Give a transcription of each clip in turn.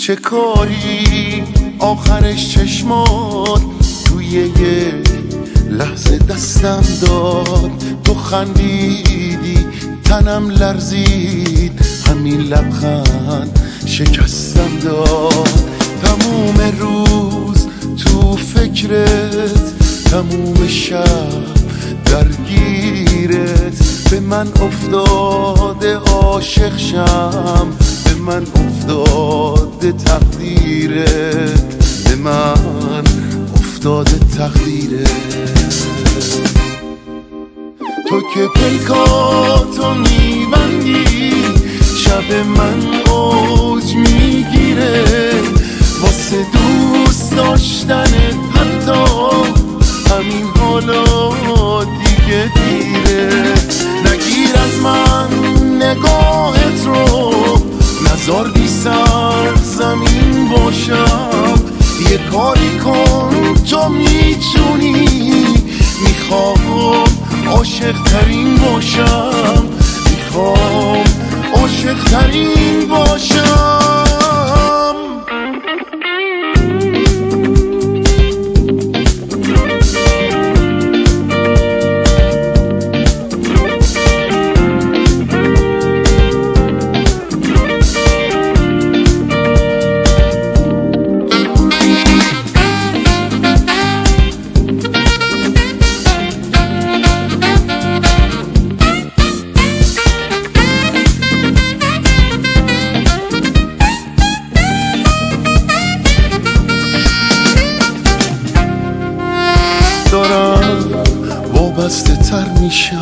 چه کاری آخرش چشمات توی یک لحظه دستم داد. تو خندیدی تنم لرزید، همین لبخند شکستم داد. تموم روز تو فکرت، تموم شب درگیرت. به من افتاده عاشق شم، به من افتاده تقدیرت، به من افتاده تقدیرت. تو که پلکاتو میبندی، شب من اوج میگیره. واسه دوست داشتنت حتی همین حالا دیگه دیره. نگیر از من نگاهت رو، نزار بی سر زمین باشم. یه کاری کن تو میتونی، میخوام عاشق ترین باشم، میخوام عاشق ترین باشم. دارم وابسته تر میشم،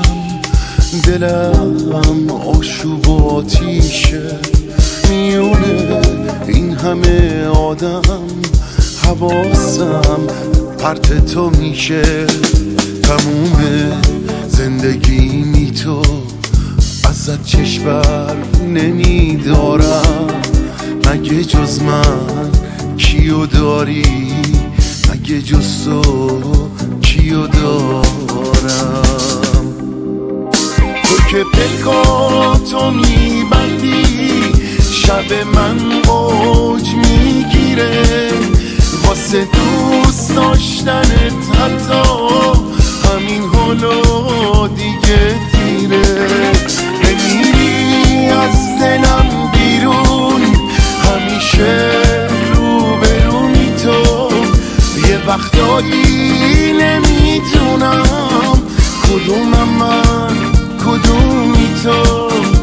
دلم آشوب و آتیشه. میونه این همه آدم حواسم پرت تو میشه. تموم زندگی تو ازت چشم بر نمیدارم. مگه جز من کیو داری، مگه جز تو کیو دارم؟ تو که پلکاتو میبندی، شب من اوج میگیره. واسه دوست داشتنت حتی همین حالا دیگه دیره. نمیری از دلم بیرون، همیشه روبرومی تو. یه وقتایی نمیدونم کدومم من کدومی تو.